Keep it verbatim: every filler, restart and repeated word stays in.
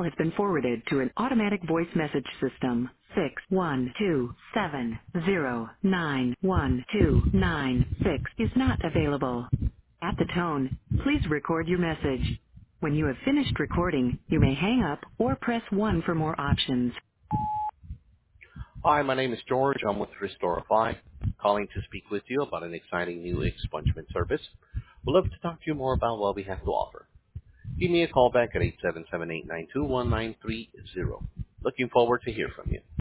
has been forwarded to an automatic voice message system. Six one two seven zero nine one two nine six is not available. At the tone, please record your message. When you have finished recording, you may hang up or press one for more options. Hi, my name is George. I'm with Restorify, calling to speak with you about an exciting new expungement service. We'd love to talk to you more about what we have to offer. Give me a call back at eight seven seven, eight nine two, one nine three zero. Looking forward to hear from you.